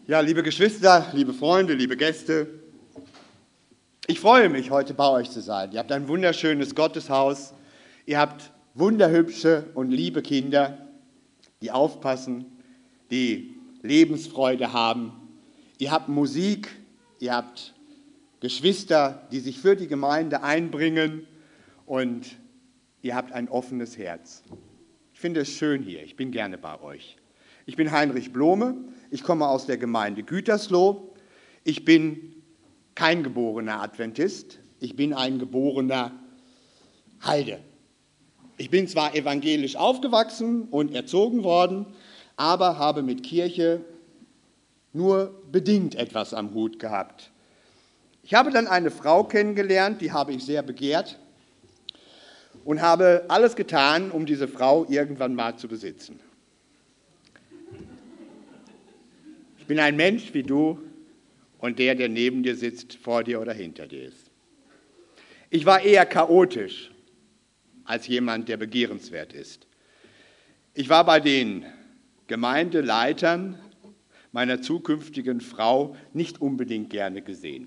Ja, liebe Geschwister, liebe Freunde, liebe Gäste, ich freue mich, heute bei euch zu sein. Ihr habt ein wunderschönes Gotteshaus, ihr habt wunderhübsche und liebe Kinder, die aufpassen, die Lebensfreude haben. Ihr habt Musik, ihr habt Geschwister, die sich für die Gemeinde einbringen und ihr habt ein offenes Herz. Ich finde es schön hier, ich bin gerne bei euch. Ich bin Heinrich Blome, ich komme aus der Gemeinde Gütersloh. Ich bin kein geborener Adventist, ich bin ein geborener Heide. Ich bin zwar evangelisch aufgewachsen und erzogen worden, aber habe mit Kirche nur bedingt etwas am Hut gehabt. Ich habe dann eine Frau kennengelernt, die habe ich sehr begehrt und habe alles getan, um diese Frau irgendwann mal zu besitzen. Ich bin ein Mensch wie du und der neben dir sitzt, vor dir oder hinter dir ist. Ich war eher chaotisch als jemand, der begehrenswert ist. Ich war bei den Gemeindeleitern meiner zukünftigen Frau nicht unbedingt gerne gesehen.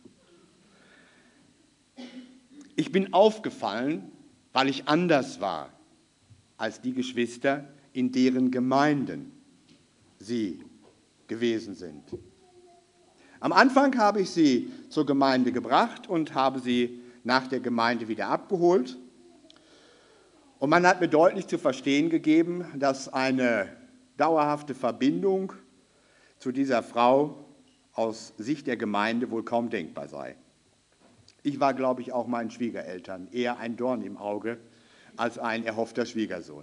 Ich bin aufgefallen, weil ich anders war als die Geschwister, in deren Gemeinden sie gewesen sind. Am Anfang habe ich sie zur Gemeinde gebracht und habe sie nach der Gemeinde wieder abgeholt. Und man hat mir deutlich zu verstehen gegeben, dass eine dauerhafte Verbindung zu dieser Frau aus Sicht der Gemeinde wohl kaum denkbar sei. Ich war, glaube ich, auch meinen Schwiegereltern eher ein Dorn im Auge als ein erhoffter Schwiegersohn.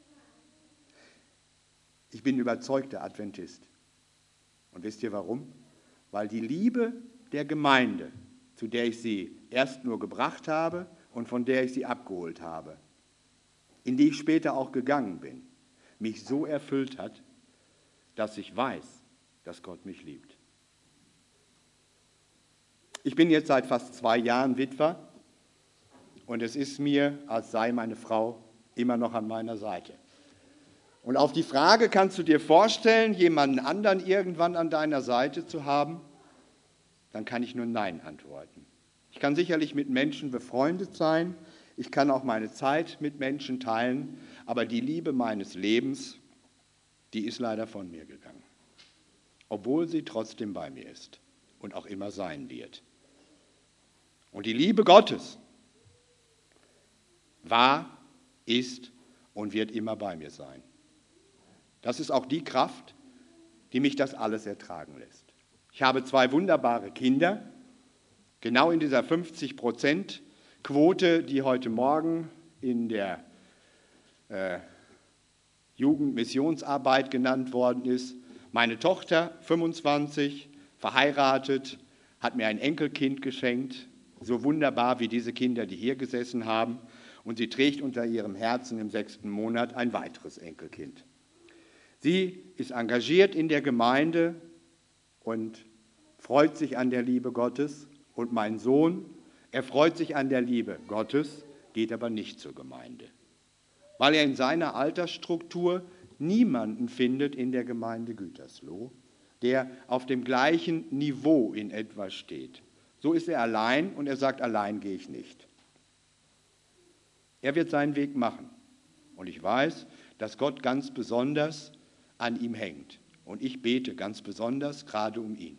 Ich bin überzeugter Adventist. Und wisst ihr warum? Weil die Liebe der Gemeinde, zu der ich sie erst nur gebracht habe und von der ich sie abgeholt habe, in die ich später auch gegangen bin, mich so erfüllt hat, dass ich weiß, dass Gott mich liebt. Ich bin jetzt seit fast 2 Jahren Witwer und es ist mir, als sei meine Frau immer noch an meiner Seite. Und auf die Frage, kannst du dir vorstellen, jemanden anderen irgendwann an deiner Seite zu haben? Dann kann ich nur Nein antworten. Ich kann sicherlich mit Menschen befreundet sein, ich kann auch meine Zeit mit Menschen teilen, aber die Liebe meines Lebens, die ist leider von mir gegangen. Obwohl sie trotzdem bei mir ist und auch immer sein wird. Und die Liebe Gottes war, ist und wird immer bei mir sein. Das ist auch die Kraft, die mich das alles ertragen lässt. Ich habe 2 wunderbare Kinder, genau in dieser 50%-Quote, die heute Morgen in der Jugendmissionsarbeit genannt worden ist. Meine Tochter, 25, verheiratet, hat mir ein Enkelkind geschenkt, so wunderbar wie diese Kinder, die hier gesessen haben. Und sie trägt unter ihrem Herzen im 6. Monat ein weiteres Enkelkind. Sie ist engagiert in der Gemeinde und freut sich an der Liebe Gottes. Und mein Sohn, er freut sich an der Liebe Gottes, geht aber nicht zur Gemeinde, weil er in seiner Altersstruktur niemanden findet in der Gemeinde Gütersloh, der auf dem gleichen Niveau in etwa steht. So ist er allein und er sagt, allein gehe ich nicht. Er wird seinen Weg machen. Und ich weiß, dass Gott ganz besonders an ihm hängt. Und ich bete ganz besonders gerade um ihn.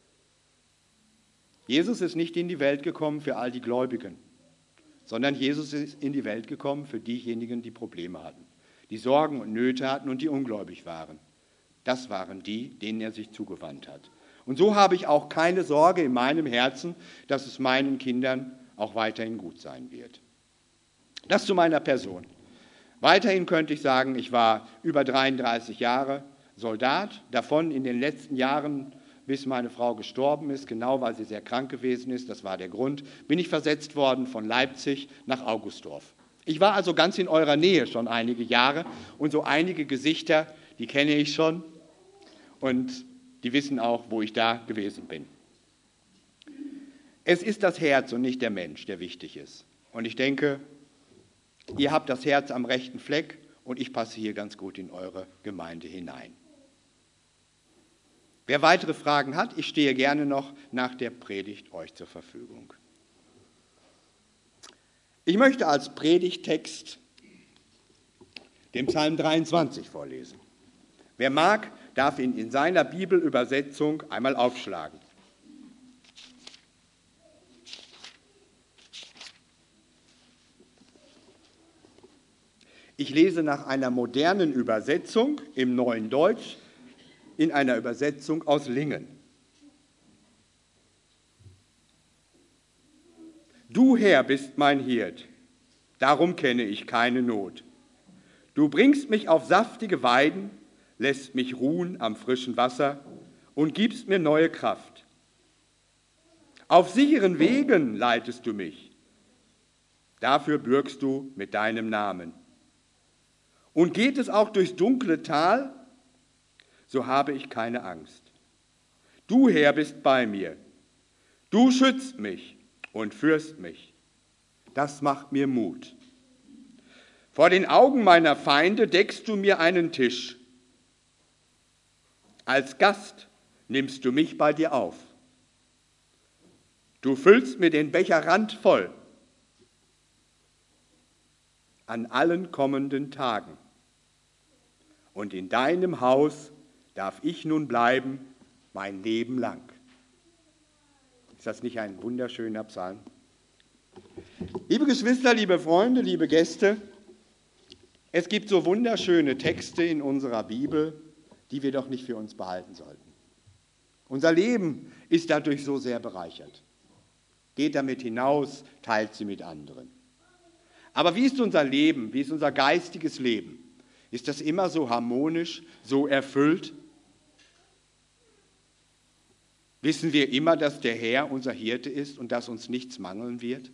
Jesus ist nicht in die Welt gekommen für all die Gläubigen, sondern Jesus ist in die Welt gekommen für diejenigen, die Probleme hatten, die Sorgen und Nöte hatten und die ungläubig waren. Das waren die, denen er sich zugewandt hat. Und so habe ich auch keine Sorge in meinem Herzen, dass es meinen Kindern auch weiterhin gut sein wird. Das zu meiner Person. Weiterhin könnte ich sagen, ich war über 33 Jahre Soldat, davon in den letzten Jahren, bis meine Frau gestorben ist, genau weil sie sehr krank gewesen ist, das war der Grund, bin ich versetzt worden von Leipzig nach Augustdorf. Ich war also ganz in eurer Nähe schon einige Jahre und so einige Gesichter, die kenne ich schon und die wissen auch, wo ich da gewesen bin. Es ist das Herz und nicht der Mensch, der wichtig ist. Und ich denke, ihr habt das Herz am rechten Fleck und ich passe hier ganz gut in eure Gemeinde hinein. Wer weitere Fragen hat, ich stehe gerne noch nach der Predigt euch zur Verfügung. Ich möchte als Predigttext den Psalm 23 vorlesen. Wer mag, darf ihn in seiner Bibelübersetzung einmal aufschlagen. Ich lese nach einer modernen Übersetzung im Neuen Deutsch, in einer Übersetzung aus Lingen. Du Herr bist mein Hirt, darum kenne ich keine Not. Du bringst mich auf saftige Weiden, lässt mich ruhen am frischen Wasser und gibst mir neue Kraft. Auf sicheren Wegen leitest du mich, dafür bürgst du mit deinem Namen. Und geht es auch durchs dunkle Tal, so habe ich keine Angst. Du, Herr, bist bei mir. Du schützt mich und führst mich. Das macht mir Mut. Vor den Augen meiner Feinde deckst du mir einen Tisch. Als Gast nimmst du mich bei dir auf. Du füllst mir den Becher randvoll an allen kommenden Tagen. Und in deinem Haus darf ich nun bleiben, mein Leben lang. Ist das nicht ein wunderschöner Psalm? Liebe Geschwister, liebe Freunde, liebe Gäste, es gibt so wunderschöne Texte in unserer Bibel, die wir doch nicht für uns behalten sollten. Unser Leben ist dadurch so sehr bereichert. Geht damit hinaus, teilt sie mit anderen. Aber wie ist unser Leben, wie ist unser geistiges Leben? Ist das immer so harmonisch, so erfüllt? Wissen wir immer, dass der Herr unser Hirte ist und dass uns nichts mangeln wird?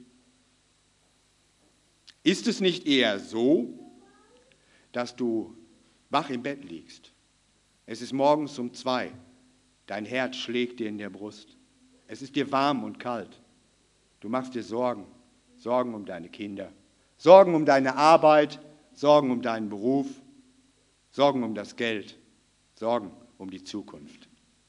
Ist es nicht eher so, dass du wach im Bett liegst? Es ist morgens um 2, dein Herz schlägt dir in der Brust. Es ist dir warm und kalt. Du machst dir Sorgen, Sorgen um deine Kinder, Sorgen um deine Arbeit, Sorgen um deinen Beruf, Sorgen um das Geld, Sorgen um die Zukunft.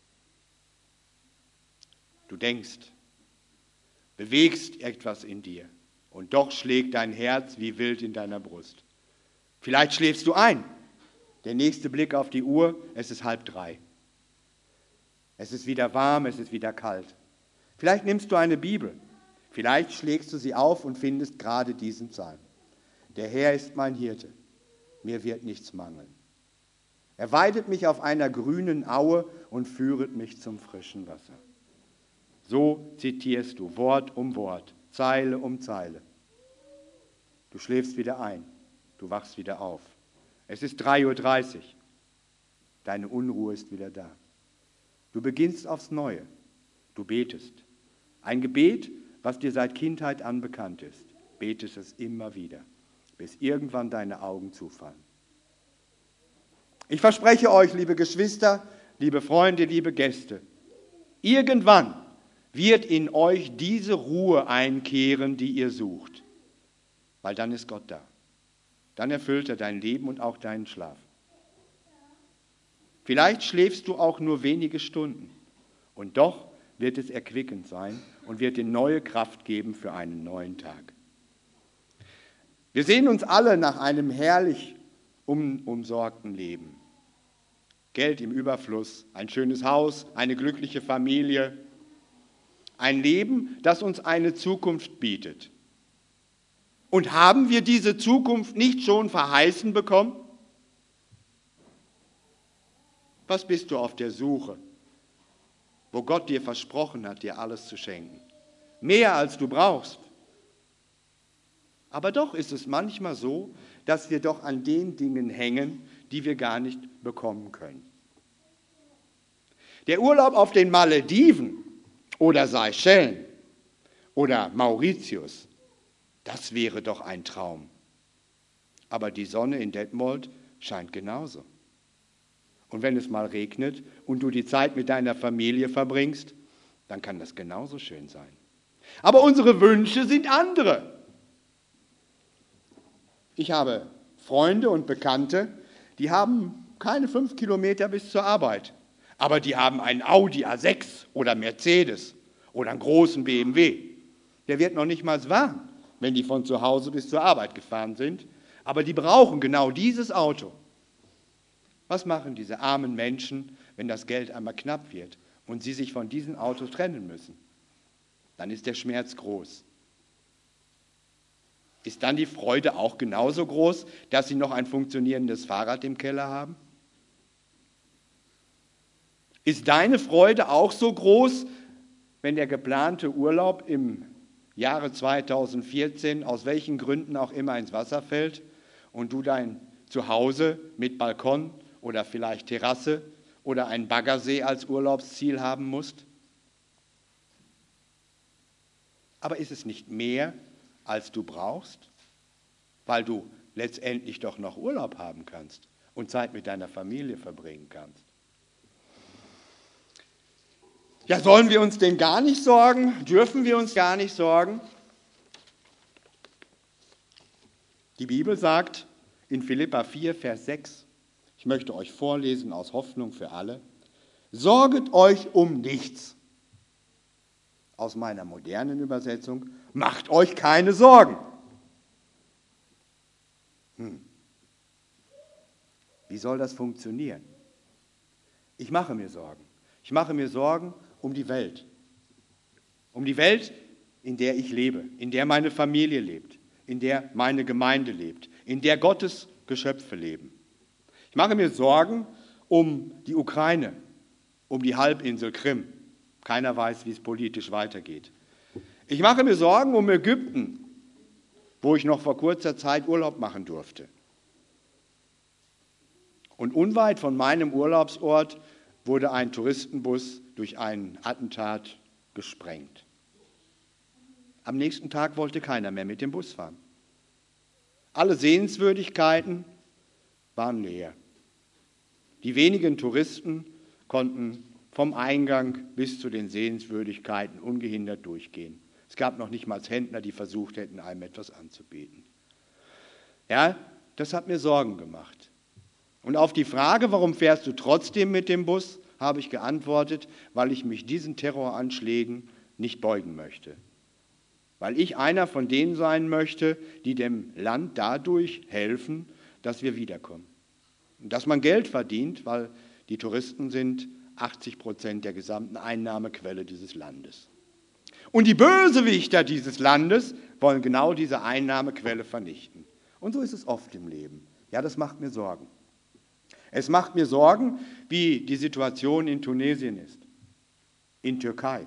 Du denkst, bewegst etwas in dir und doch schlägt dein Herz wie wild in deiner Brust. Vielleicht schläfst du ein. Der nächste Blick auf die Uhr, es ist 2:30. Es ist wieder warm, es ist wieder kalt. Vielleicht nimmst du eine Bibel. Vielleicht schlägst du sie auf und findest gerade diesen Psalm. Der Herr ist mein Hirte, mir wird nichts mangeln. Er weidet mich auf einer grünen Aue und führet mich zum frischen Wasser. So zitierst du Wort um Wort, Zeile um Zeile. Du schläfst wieder ein, du wachst wieder auf. Es ist 3:30 Uhr, deine Unruhe ist wieder da. Du beginnst aufs Neue, du betest. Ein Gebet, was dir seit Kindheit an bekannt ist, betest es immer wieder, bis irgendwann deine Augen zufallen. Ich verspreche euch, liebe Geschwister, liebe Freunde, liebe Gäste, irgendwann wird in euch diese Ruhe einkehren, die ihr sucht, weil dann ist Gott da. Dann erfüllt er dein Leben und auch deinen Schlaf. Vielleicht schläfst du auch nur wenige Stunden und doch wird es erquickend sein und wird dir neue Kraft geben für einen neuen Tag. Wir sehen uns alle nach einem herrlich umsorgten Leben. Geld im Überfluss, ein schönes Haus, eine glückliche Familie. Ein Leben, das uns eine Zukunft bietet. Und haben wir diese Zukunft nicht schon verheißen bekommen? Was bist du auf der Suche, wo Gott dir versprochen hat, dir alles zu schenken? Mehr als du brauchst. Aber doch ist es manchmal so, dass wir doch an den Dingen hängen, die wir gar nicht bekommen können. Der Urlaub auf den Malediven oder Seychellen oder Mauritius, das wäre doch ein Traum. Aber die Sonne in Detmold scheint genauso. Und wenn es mal regnet und du die Zeit mit deiner Familie verbringst, dann kann das genauso schön sein. Aber unsere Wünsche sind andere. Ich habe Freunde und Bekannte, die haben keine 5 Kilometer bis zur Arbeit. Aber die haben einen Audi A6 oder Mercedes oder einen großen BMW. Der wird noch nicht mal warm, wenn die von zu Hause bis zur Arbeit gefahren sind. Aber die brauchen genau dieses Auto. Was machen diese armen Menschen, wenn das Geld einmal knapp wird und sie sich von diesen Autos trennen müssen? Dann ist der Schmerz groß. Ist dann die Freude auch genauso groß, dass sie noch ein funktionierendes Fahrrad im Keller haben? Ist deine Freude auch so groß, wenn der geplante Urlaub im Jahre 2014 aus welchen Gründen auch immer ins Wasser fällt und du dein Zuhause mit Balkon oder vielleicht Terrasse oder einen Baggersee als Urlaubsziel haben musst? Aber ist es nicht mehr, als du brauchst, weil du letztendlich doch noch Urlaub haben kannst und Zeit mit deiner Familie verbringen kannst? Ja, sollen wir uns denn gar nicht sorgen? Dürfen wir uns gar nicht sorgen? Die Bibel sagt in Philipper 4, Vers 6, ich möchte euch vorlesen aus Hoffnung für alle, sorget euch um nichts. Aus meiner modernen Übersetzung, macht euch keine Sorgen. Wie soll das funktionieren? Ich mache mir Sorgen. Ich mache mir Sorgen um die Welt. Um die Welt, in der ich lebe, in der meine Familie lebt, in der meine Gemeinde lebt, in der Gottes Geschöpfe leben. Ich mache mir Sorgen um die Ukraine, um die Halbinsel Krim. Keiner weiß, wie es politisch weitergeht. Ich mache mir Sorgen um Ägypten, wo ich noch vor kurzer Zeit Urlaub machen durfte. Und unweit von meinem Urlaubsort wurde ein Touristenbus durch ein Attentat gesprengt. Am nächsten Tag wollte keiner mehr mit dem Bus fahren. Alle Sehenswürdigkeiten waren leer. Die wenigen Touristen konnten vom Eingang bis zu den Sehenswürdigkeiten ungehindert durchgehen. Es gab noch nicht mal Händler, die versucht hätten, einem etwas anzubieten. Ja, das hat mir Sorgen gemacht. Und auf die Frage, warum fährst du trotzdem mit dem Bus, habe ich geantwortet, weil ich mich diesen Terroranschlägen nicht beugen möchte. Weil ich einer von denen sein möchte, die dem Land dadurch helfen, dass wir wiederkommen. Und dass man Geld verdient, weil die Touristen sind 80% der gesamten Einnahmequelle dieses Landes. Und die Bösewichter dieses Landes wollen genau diese Einnahmequelle vernichten. Und so ist es oft im Leben. Ja, das macht mir Sorgen. Es macht mir Sorgen, wie die Situation in Tunesien ist, in Türkei.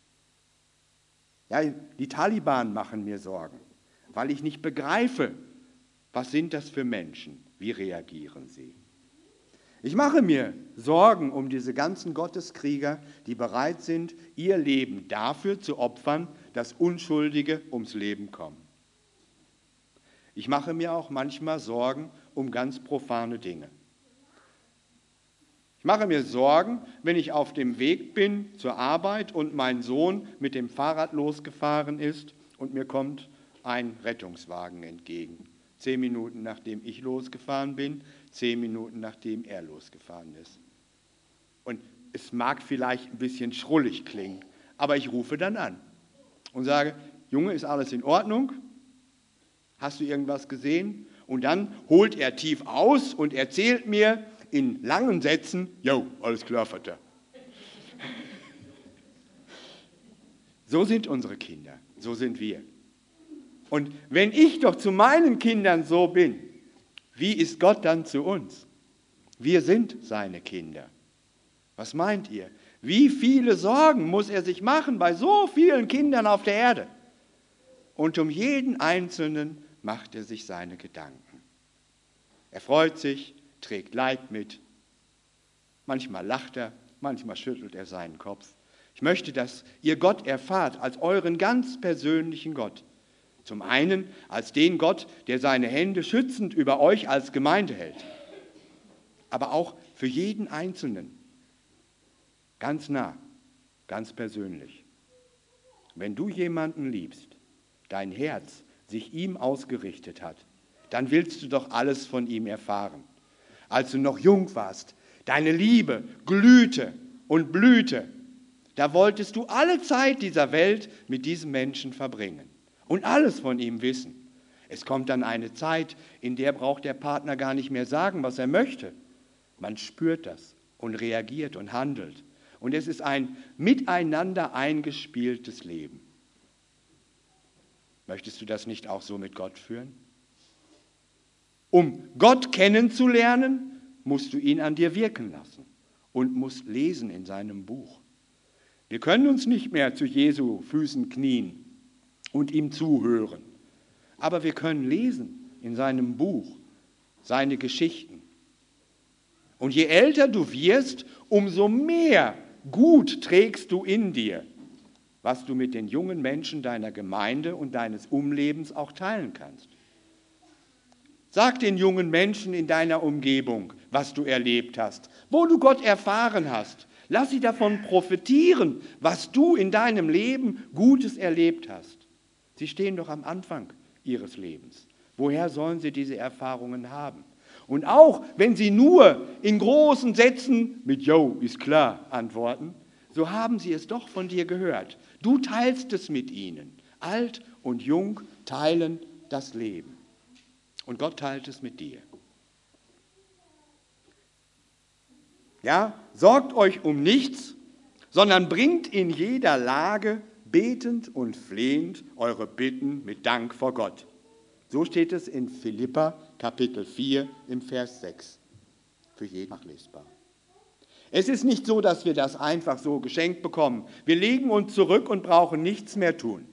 Ja, die Taliban machen mir Sorgen, weil ich nicht begreife, was sind das für Menschen, wie reagieren sie. Ich mache mir Sorgen um diese ganzen Gotteskrieger, die bereit sind, ihr Leben dafür zu opfern, dass Unschuldige ums Leben kommen. Ich mache mir auch manchmal Sorgen um ganz profane Dinge. Ich mache mir Sorgen, wenn ich auf dem Weg bin zur Arbeit und mein Sohn mit dem Fahrrad losgefahren ist und mir kommt ein Rettungswagen entgegen. 10 Minuten nachdem ich losgefahren bin, 10 Minuten nachdem er losgefahren ist. Und es mag vielleicht ein bisschen schrullig klingen, aber ich rufe dann an und sage, Junge, ist alles in Ordnung? Hast du irgendwas gesehen? Und dann holt er tief aus und erzählt mir in langen Sätzen, jo, alles klar, Vater. So sind unsere Kinder, so sind wir. Und wenn ich doch zu meinen Kindern so bin, wie ist Gott dann zu uns? Wir sind seine Kinder. Was meint ihr? Wie viele Sorgen muss er sich machen bei so vielen Kindern auf der Erde? Und um jeden Einzelnen macht er sich seine Gedanken. Er freut sich, trägt Leid mit. Manchmal lacht er, manchmal schüttelt er seinen Kopf. Ich möchte, dass ihr Gott erfahrt als euren ganz persönlichen Gott. Zum einen als den Gott, der seine Hände schützend über euch als Gemeinde hält. Aber auch für jeden Einzelnen. Ganz nah, ganz persönlich. Wenn du jemanden liebst, dein Herz sich ihm ausgerichtet hat, dann willst du doch alles von ihm erfahren. Als du noch jung warst, Deine Liebe glühte und blühte. Da wolltest du alle Zeit dieser Welt mit diesem Menschen verbringen und alles von ihm wissen. Es kommt dann eine Zeit, in der braucht der Partner gar nicht mehr sagen, was er möchte. Man spürt das und reagiert und handelt. Und es ist ein miteinander eingespieltes Leben. Möchtest du das nicht auch so mit Gott führen? Um Gott kennenzulernen, musst du ihn an dir wirken lassen und musst lesen in seinem Buch. Wir können uns nicht mehr zu Jesu Füßen knien und ihm zuhören. Aber wir können lesen in seinem Buch, seine Geschichten. Und je älter du wirst, umso mehr Gut trägst du in dir, was du mit den jungen Menschen deiner Gemeinde und deines Umlebens auch teilen kannst. Sag den jungen Menschen in deiner Umgebung, was du erlebt hast, wo du Gott erfahren hast. Lass sie davon profitieren, was du in deinem Leben Gutes erlebt hast. Sie stehen doch am Anfang ihres Lebens. Woher sollen sie diese Erfahrungen haben? Und auch wenn sie nur in großen Sätzen mit "Jo, ist klar" antworten, so haben sie es doch von dir gehört. Du teilst es mit ihnen. Alt und jung teilen das Leben. Und Gott teilt es mit dir. Ja, sorgt euch um nichts, sondern bringt in jeder Lage betend und flehend eure Bitten mit Dank vor Gott. So steht es in Philipper Kapitel 4 im Vers 6. Für jeden nachlesbar. Es ist nicht so, dass wir das einfach so geschenkt bekommen. Wir legen uns zurück und brauchen nichts mehr tun.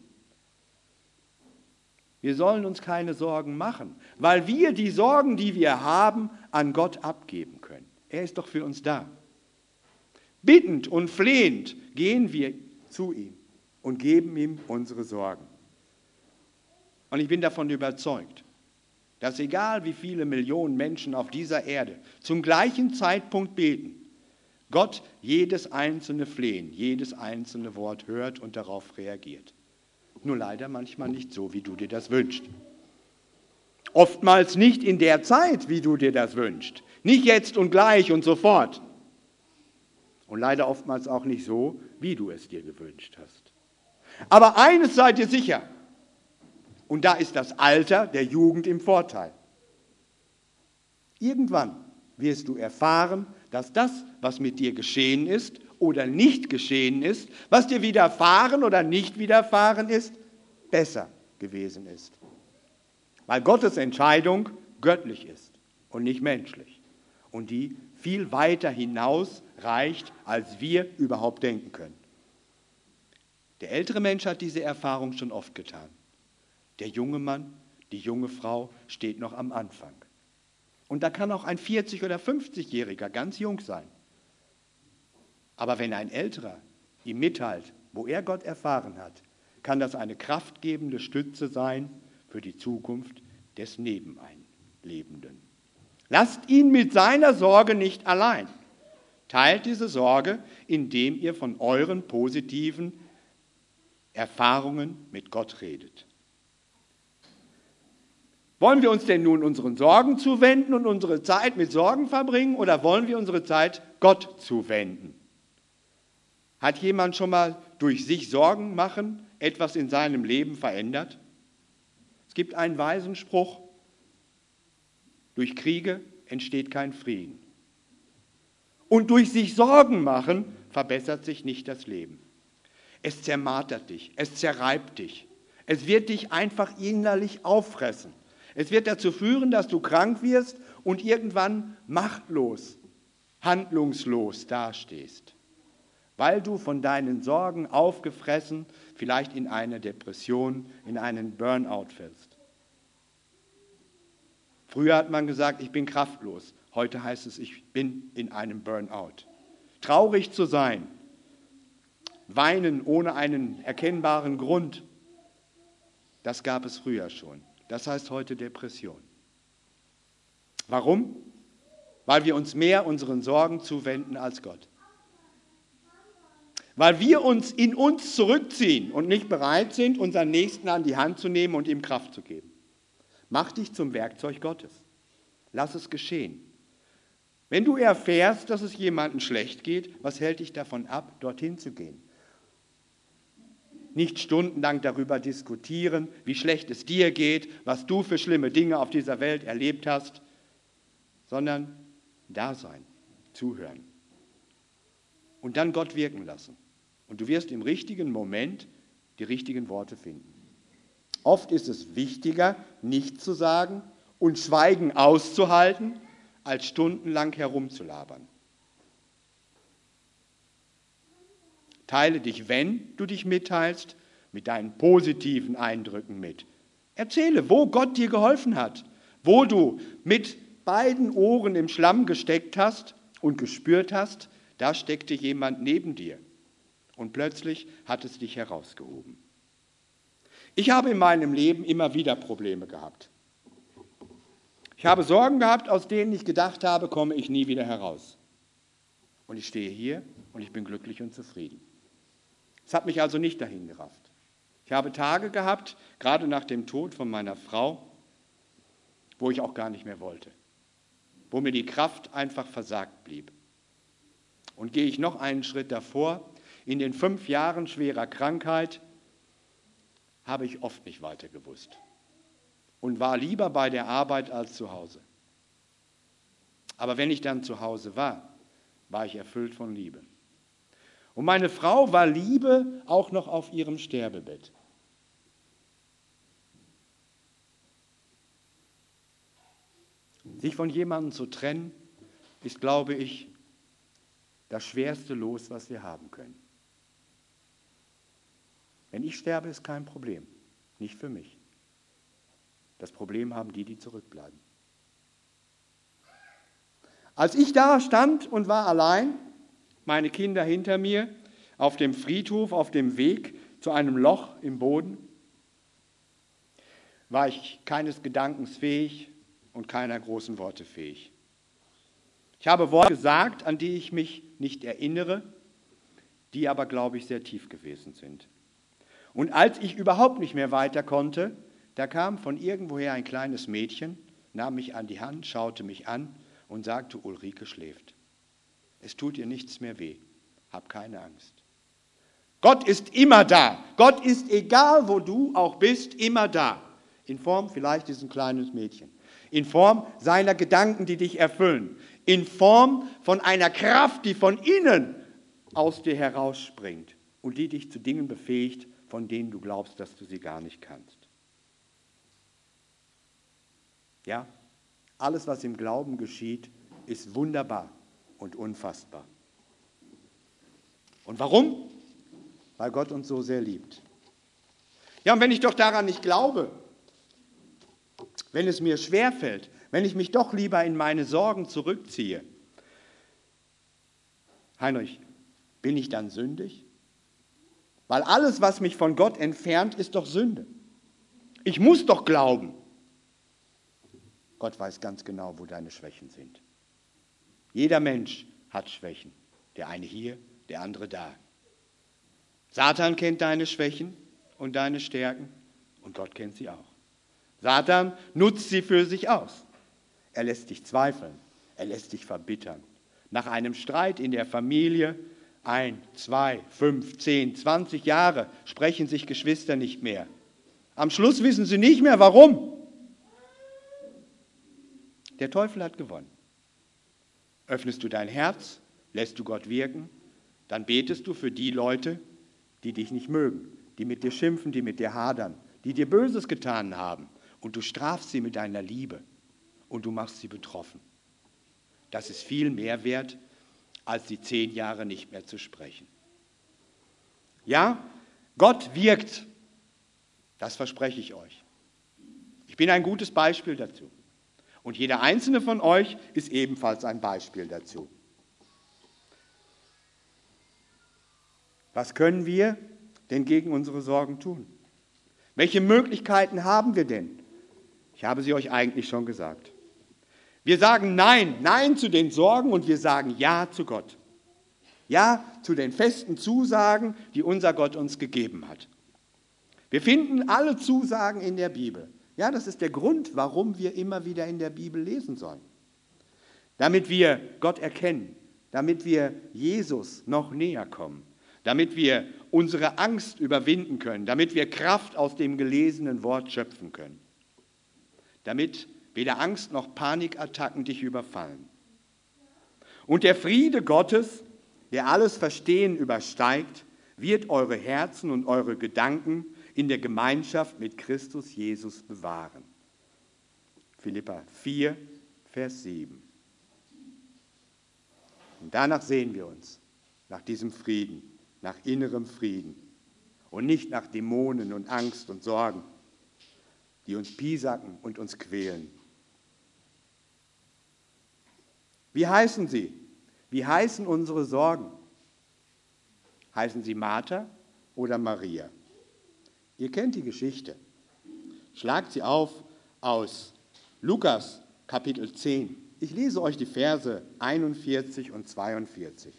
Wir sollen uns keine Sorgen machen, weil wir die Sorgen, die wir haben, an Gott abgeben können. Er ist doch für uns da. Bittend und flehend gehen wir zu ihm und geben ihm unsere Sorgen. Und ich bin davon überzeugt, dass egal wie viele Millionen Menschen auf dieser Erde zum gleichen Zeitpunkt beten, Gott jedes einzelne Flehen, jedes einzelne Wort hört und darauf reagiert. Nur leider manchmal nicht so, wie du dir das wünschst. Oftmals nicht in der Zeit, wie du dir das wünschst. Nicht jetzt und gleich und sofort. Und leider oftmals auch nicht so, wie du es dir gewünscht hast. Aber eines seid ihr sicher. Und da ist das Alter der Jugend im Vorteil. Irgendwann wirst du erfahren, dass das, was mit dir geschehen ist oder nicht geschehen ist, was dir widerfahren oder nicht widerfahren ist, besser gewesen ist. Weil Gottes Entscheidung göttlich ist und nicht menschlich. Und die viel weiter hinaus reicht, als wir überhaupt denken können. Der ältere Mensch hat diese Erfahrung schon oft getan. Der junge Mann, die junge Frau steht noch am Anfang. Und da kann auch ein 40- oder 50-Jähriger ganz jung sein. Aber wenn ein Älterer ihm mitteilt, wo er Gott erfahren hat, kann das eine kraftgebende Stütze sein für die Zukunft des Nebeneinlebenden. Lasst ihn mit seiner Sorge nicht allein. Teilt diese Sorge, indem ihr von euren positiven Erfahrungen mit Gott redet. Wollen wir uns denn nun unseren Sorgen zuwenden und unsere Zeit mit Sorgen verbringen oder wollen wir unsere Zeit Gott zuwenden? Hat jemand schon mal durch sich Sorgen machen etwas in seinem Leben verändert? Es gibt einen weisen Spruch: Durch Kriege entsteht kein Frieden. Und durch sich Sorgen machen verbessert sich nicht das Leben. Es zermartert dich, es zerreibt dich. Es wird dich einfach innerlich auffressen. Es wird dazu führen, dass du krank wirst und irgendwann machtlos, handlungslos dastehst, weil du von deinen Sorgen aufgefressen, vielleicht in eine Depression, in einen Burnout fällst. Früher hat man gesagt, ich bin kraftlos. Heute heißt es, ich bin in einem Burnout. Traurig zu sein, weinen ohne einen erkennbaren Grund, das gab es früher schon. Das heißt heute Depression. Warum? Weil wir uns mehr unseren Sorgen zuwenden als Gott. Weil wir uns in uns zurückziehen und nicht bereit sind, unseren Nächsten an die Hand zu nehmen und ihm Kraft zu geben. Mach dich zum Werkzeug Gottes. Lass es geschehen. Wenn du erfährst, dass es jemandem schlecht geht, was hält dich davon ab, dorthin zu gehen? Nicht stundenlang darüber diskutieren, wie schlecht es dir geht, was du für schlimme Dinge auf dieser Welt erlebt hast, sondern da sein, zuhören und dann Gott wirken lassen. Und du wirst im richtigen Moment die richtigen Worte finden. Oft ist es wichtiger, nichts zu sagen und Schweigen auszuhalten, als stundenlang herumzulabern. Teile dich, wenn du dich mitteilst, mit deinen positiven Eindrücken mit. Erzähle, wo Gott dir geholfen hat, wo du mit beiden Ohren im Schlamm gesteckt hast und gespürt hast, da steckte jemand neben dir und plötzlich hat es dich herausgehoben. Ich habe in meinem Leben immer wieder Probleme gehabt. Ich habe Sorgen gehabt, aus denen ich gedacht habe, komme ich nie wieder heraus. Und ich stehe hier und ich bin glücklich und zufrieden. Es hat mich also nicht dahin gerafft. Ich habe Tage gehabt, gerade nach dem Tod von meiner Frau, wo ich auch gar nicht mehr wollte, wo mir die Kraft einfach versagt blieb. Und gehe ich noch einen Schritt davor, in den 5 Jahren schwerer Krankheit habe ich oft nicht weiter gewusst und war lieber bei der Arbeit als zu Hause. Aber wenn ich dann zu Hause war, war ich erfüllt von Liebe. Und meine Frau war Liebe auch noch auf ihrem Sterbebett. Sich von jemandem zu trennen, ist, glaube ich, das schwerste Los, was wir haben können. Wenn ich sterbe, ist kein Problem, nicht für mich. Das Problem haben die, die zurückbleiben. Als ich da stand und war allein, meine Kinder hinter mir, auf dem Friedhof, auf dem Weg zu einem Loch im Boden, war ich keines Gedankens fähig und keiner großen Worte fähig. Ich habe Worte gesagt, an die ich mich nicht erinnere, die aber, glaube ich, sehr tief gewesen sind. Und als ich überhaupt nicht mehr weiter konnte, da kam von irgendwoher ein kleines Mädchen, nahm mich an die Hand, schaute mich an und sagte, Ulrike schläft. Es tut ihr nichts mehr weh. Hab keine Angst. Gott ist immer da. Gott ist, egal wo du auch bist, immer da. In Form vielleicht dieses kleines Mädchen. In Form seiner Gedanken, die dich erfüllen. In Form von einer Kraft, die von innen aus dir herausspringt und die dich zu Dingen befähigt, von denen du glaubst, dass du sie gar nicht kannst. Ja, alles, was im Glauben geschieht, ist wunderbar und unfassbar. Und warum? Weil Gott uns so sehr liebt. Ja, und wenn ich doch daran nicht glaube, wenn es mir schwerfällt, wenn ich mich doch lieber in meine Sorgen zurückziehe, Heinrich, bin ich dann sündig? Weil alles, was mich von Gott entfernt, ist doch Sünde. Ich muss doch glauben. Gott weiß ganz genau, wo deine Schwächen sind. Jeder Mensch hat Schwächen. Der eine hier, der andere da. Satan kennt deine Schwächen und deine Stärken und Gott kennt sie auch. Satan nutzt sie für sich aus. Er lässt dich zweifeln, er lässt dich verbittern. Nach einem Streit in der Familie, 1, 2, 5, 10, 20 Jahre sprechen sich Geschwister nicht mehr. Am Schluss wissen sie nicht mehr, warum. Der Teufel hat gewonnen. Öffnest du dein Herz, lässt du Gott wirken, dann betest du für die Leute, die dich nicht mögen, die mit dir schimpfen, die mit dir hadern, die dir Böses getan haben. Und du strafst sie mit deiner Liebe und du machst sie betroffen. Das ist viel mehr wert, als die 10 Jahre nicht mehr zu sprechen. Ja, Gott wirkt. Das verspreche ich euch. Ich bin ein gutes Beispiel dazu. Und jeder einzelne von euch ist ebenfalls ein Beispiel dazu. Was können wir denn gegen unsere Sorgen tun? Welche Möglichkeiten haben wir denn? Ich habe sie euch eigentlich schon gesagt. Wir sagen Nein zu den Sorgen und wir sagen Ja zu Gott. Ja zu den festen Zusagen, die unser Gott uns gegeben hat. Wir finden alle Zusagen in der Bibel. Ja, das ist der Grund, warum wir immer wieder in der Bibel lesen sollen. damit wir Gott erkennen, damit wir Jesus noch näher kommen, damit wir unsere Angst überwinden können, damit wir Kraft aus dem gelesenen Wort schöpfen können, damit weder Angst noch Panikattacken dich überfallen. Und der Friede Gottes, der alles Verstehen übersteigt, wird eure Herzen und eure Gedanken in der Gemeinschaft mit Christus Jesus bewahren. Philipper 4, Vers 7. Und danach sehen wir uns, nach diesem Frieden, nach innerem Frieden und nicht nach Dämonen und Angst und Sorgen, die uns piesacken und uns quälen. Wie heißen sie? Wie heißen unsere Sorgen? Heißen sie Martha oder Maria? Ihr kennt die Geschichte. Schlagt sie auf aus Lukas Kapitel 10. Ich lese euch die Verse 41 und 42.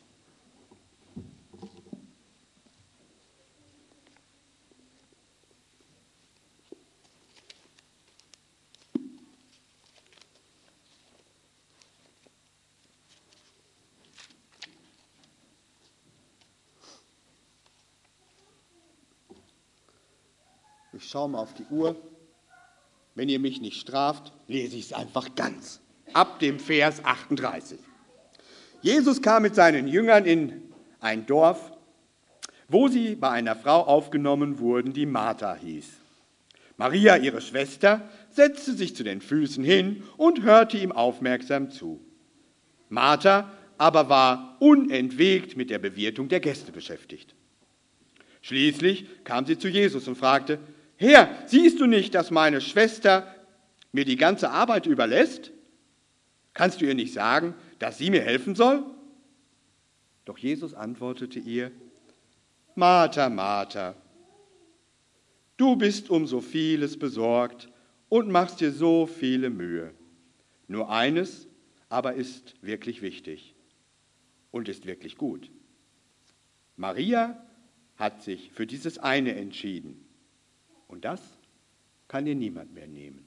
Ich schaue mal auf die Uhr. Wenn ihr mich nicht straft, lese ich es einfach ganz. Ab dem Vers 38. Jesus kam mit seinen Jüngern in ein Dorf, wo sie bei einer Frau aufgenommen wurden, die Martha hieß. Maria, ihre Schwester, setzte sich zu den Füßen hin und hörte ihm aufmerksam zu. Martha aber war unentwegt mit der Bewirtung der Gäste beschäftigt. Schließlich kam sie zu Jesus und fragte: Herr, siehst du nicht, dass meine Schwester mir die ganze Arbeit überlässt? Kannst du ihr nicht sagen, dass sie mir helfen soll? Doch Jesus antwortete ihr: Martha, Martha, du bist um so vieles besorgt und machst dir so viele Mühe. Nur eines aber ist wirklich wichtig und ist wirklich gut. Maria hat sich für dieses eine entschieden. Und das kann dir niemand mehr nehmen.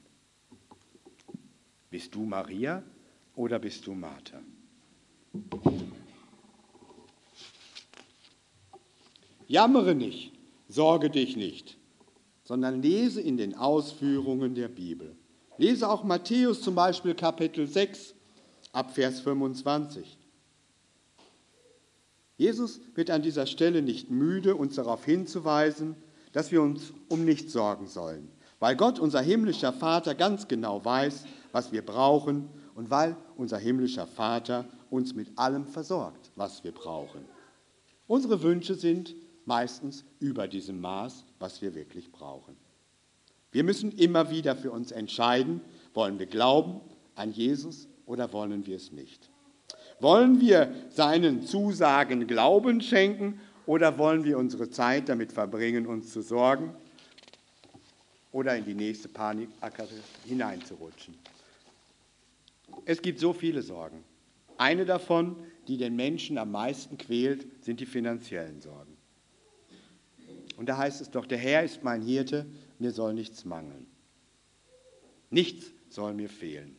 Bist du Maria oder bist du Martha? Jammere nicht, sorge dich nicht, sondern lese in den Ausführungen der Bibel. Lese auch Matthäus zum Beispiel Kapitel 6 ab Vers 25. Jesus wird an dieser Stelle nicht müde, uns darauf hinzuweisen, dass wir uns um nichts sorgen sollen, weil Gott, unser himmlischer Vater, ganz genau weiß, was wir brauchen und weil unser himmlischer Vater uns mit allem versorgt, was wir brauchen. Unsere Wünsche sind meistens über diesem Maß, was wir wirklich brauchen. Wir müssen immer wieder für uns entscheiden, wollen wir glauben an Jesus oder wollen wir es nicht? Wollen wir seinen Zusagen Glauben schenken oder wollen wir unsere Zeit damit verbringen, uns zu sorgen oder in die nächste Panikattacke hineinzurutschen? Es gibt so viele Sorgen. Eine davon, die den Menschen am meisten quält, sind die finanziellen Sorgen. Und da heißt es doch, der Herr ist mein Hirte, mir soll nichts mangeln. Nichts soll mir fehlen.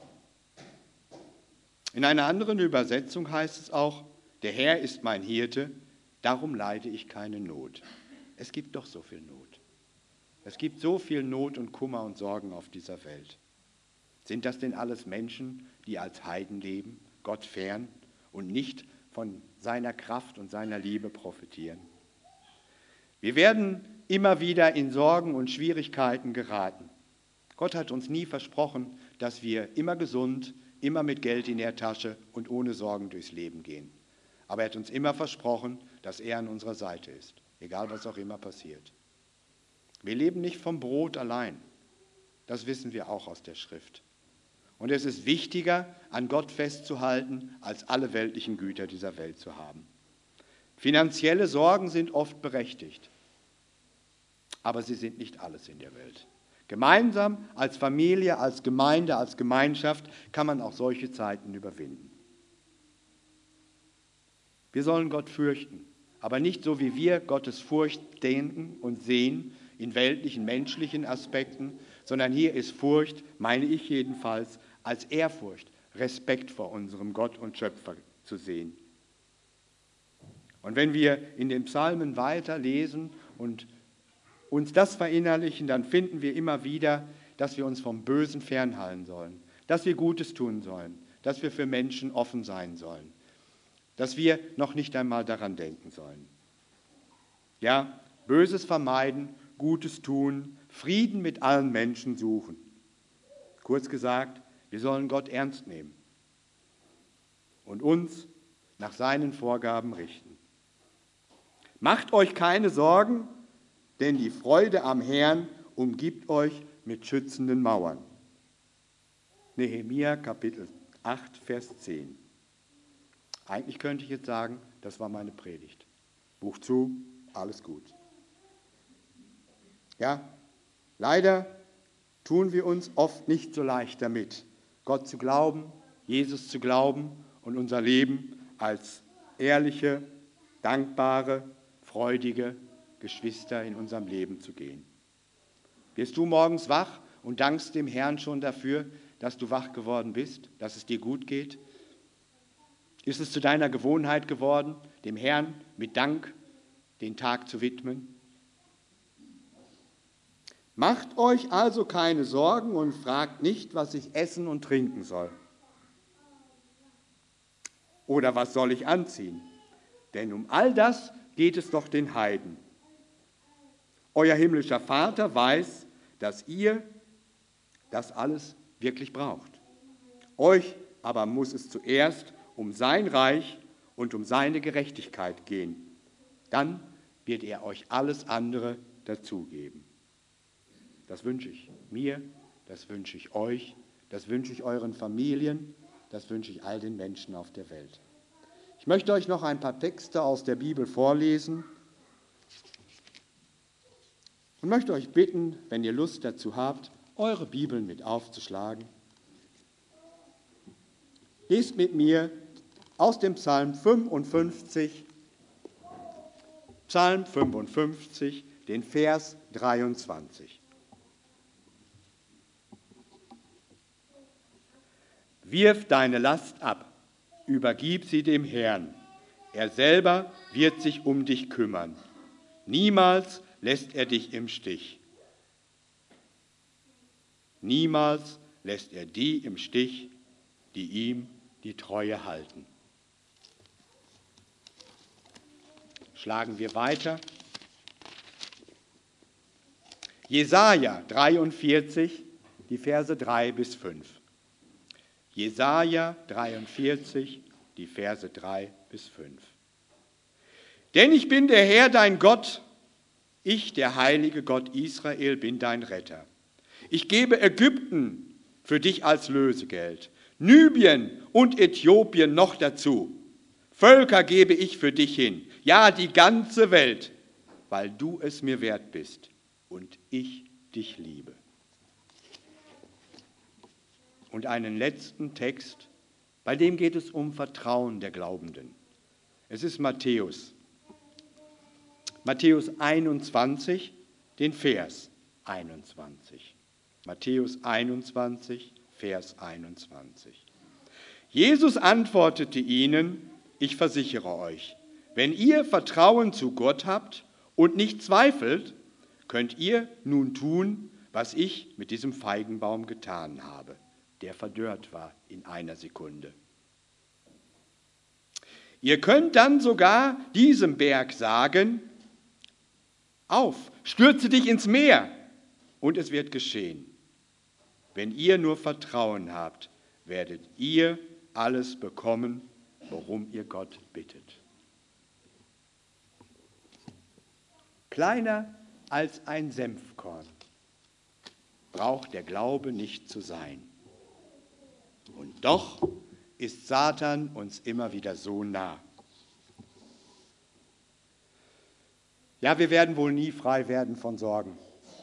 In einer anderen Übersetzung heißt es auch, der Herr ist mein Hirte, darum leide ich keine Not. Es gibt doch so viel Not. Es gibt so viel Not und Kummer und Sorgen auf dieser Welt. Sind das denn alles Menschen, die als Heiden leben, Gott fern und nicht von seiner Kraft und seiner Liebe profitieren? Wir werden immer wieder in Sorgen und Schwierigkeiten geraten. Gott hat uns nie versprochen, dass wir immer gesund, immer mit Geld in der Tasche und ohne Sorgen durchs Leben gehen. Aber er hat uns immer versprochen, dass er an unserer Seite ist, egal was auch immer passiert. Wir leben nicht vom Brot allein. Das wissen wir auch aus der Schrift. Und es ist wichtiger, an Gott festzuhalten, als alle weltlichen Güter dieser Welt zu haben. Finanzielle Sorgen sind oft berechtigt, aber sie sind nicht alles in der Welt. Gemeinsam, als Familie, als Gemeinde, als Gemeinschaft kann man auch solche Zeiten überwinden. Wir sollen Gott fürchten, aber nicht so, wie wir Gottes Furcht denken und sehen, in weltlichen, menschlichen Aspekten, sondern hier ist Furcht, meine ich jedenfalls, als Ehrfurcht, Respekt vor unserem Gott und Schöpfer zu sehen. Und wenn wir in den Psalmen weiterlesen und uns das verinnerlichen, dann finden wir immer wieder, dass wir uns vom Bösen fernhalten sollen, dass wir Gutes tun sollen, dass wir für Menschen offen sein sollen, dass wir noch nicht einmal daran denken sollen. Ja, Böses vermeiden, Gutes tun, Frieden mit allen Menschen suchen. Kurz gesagt, wir sollen Gott ernst nehmen und uns nach seinen Vorgaben richten. Macht euch keine Sorgen, denn die Freude am Herrn umgibt euch mit schützenden Mauern. Nehemia Kapitel 8, Vers 10. Eigentlich könnte ich jetzt sagen, das war meine Predigt. Buch zu, alles gut. Ja, leider tun wir uns oft nicht so leicht damit, Gott zu glauben, Jesus zu glauben und unser Leben als ehrliche, dankbare, freudige Geschwister in unserem Leben zu gehen. Wirst du morgens wach und dankst dem Herrn schon dafür, dass du wach geworden bist, dass es dir gut geht? Ist es zu deiner Gewohnheit geworden, dem Herrn mit Dank den Tag zu widmen? Macht euch also keine Sorgen und fragt nicht, was ich essen und trinken soll. Oder was soll ich anziehen? Denn um all das geht es doch den Heiden. Euer himmlischer Vater weiß, dass ihr das alles wirklich braucht. Euch aber muss es zuerst um sein Reich und um seine Gerechtigkeit gehen. Dann wird er euch alles andere dazugeben. Das wünsche ich mir, das wünsche ich euch, das wünsche ich euren Familien, das wünsche ich all den Menschen auf der Welt. Ich möchte euch noch ein paar Texte aus der Bibel vorlesen und möchte euch bitten, wenn ihr Lust dazu habt, eure Bibeln mit aufzuschlagen. Lest mit mir aus dem Psalm 55, den Vers 23. Wirf deine Last ab, übergib sie dem Herrn. Er selber wird sich um dich kümmern. Niemals lässt er dich im Stich. Niemals lässt er die im Stich, die ihm die Treue halten. Schlagen wir weiter. Jesaja 43, die Verse 3 bis 5. Jesaja 43, die Verse 3 bis 5. Denn ich bin der Herr, dein Gott, ich, der heilige Gott Israel, bin dein Retter. Ich gebe Ägypten für dich als Lösegeld, Nubien und Äthiopien noch dazu. Völker gebe ich für dich hin, ja, die ganze Welt, weil du es mir wert bist und ich dich liebe. Und einen letzten Text, bei dem geht es um Vertrauen der Glaubenden. Es ist Matthäus. Matthäus 21, den Vers 21. Matthäus 21, Vers 21. Jesus antwortete ihnen, ich versichere euch, wenn ihr Vertrauen zu Gott habt und nicht zweifelt, könnt ihr nun tun, was ich mit diesem Feigenbaum getan habe, der verdorrt war in einer Sekunde. Ihr könnt dann sogar diesem Berg sagen, auf, stürze dich ins Meer, und es wird geschehen. Wenn ihr nur Vertrauen habt, werdet ihr alles bekommen, worum ihr Gott bittet. Kleiner als ein Senfkorn braucht der Glaube nicht zu sein. Und doch ist Satan uns immer wieder so nah. Ja, wir werden wohl nie frei werden von Sorgen.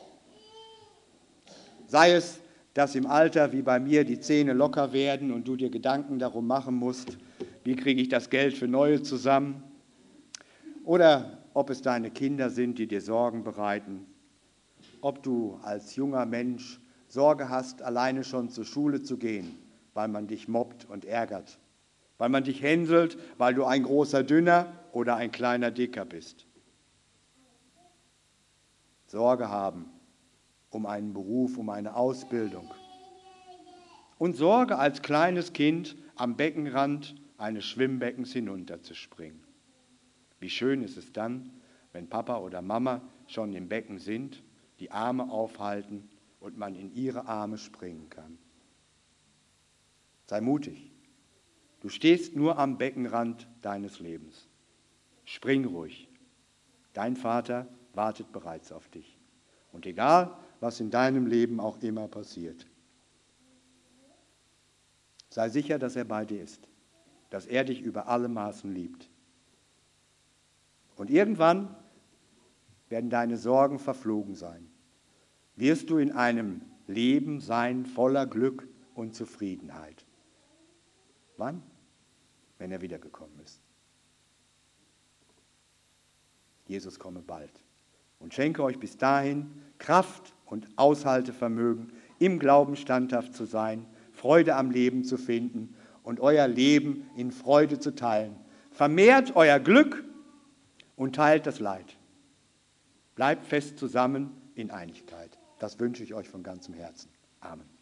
Sei es, dass im Alter wie bei mir die Zähne locker werden und du dir Gedanken darum machen musst, wie kriege ich das Geld für Neue zusammen? Oder ob es deine Kinder sind, die dir Sorgen bereiten. Ob du als junger Mensch Sorge hast, alleine schon zur Schule zu gehen, weil man dich mobbt und ärgert, weil man dich hänselt, weil du ein großer Dünner oder ein kleiner Dicker bist. Sorge haben um einen Beruf, um eine Ausbildung. Und Sorge als kleines Kind am Beckenrand eines Schwimmbeckens hinunterzuspringen. Wie schön ist es dann, wenn Papa oder Mama schon im Becken sind, die Arme aufhalten und man in ihre Arme springen kann. Sei mutig. Du stehst nur am Beckenrand deines Lebens. Spring ruhig. Dein Vater wartet bereits auf dich. Und egal, was in deinem Leben auch immer passiert, sei sicher, dass er bei dir ist, dass er dich über alle Maßen liebt. Und irgendwann werden deine Sorgen verflogen sein. Wirst du in einem Leben sein voller Glück und Zufriedenheit. Wann? Wenn er wiedergekommen ist. Jesus komme bald und schenke euch bis dahin Kraft und Aushaltevermögen, im Glauben standhaft zu sein, Freude am Leben zu finden und euer Leben in Freude zu teilen. Vermehrt euer Glück und teilt das Leid. Bleibt fest zusammen in Einigkeit. Das wünsche ich euch von ganzem Herzen. Amen.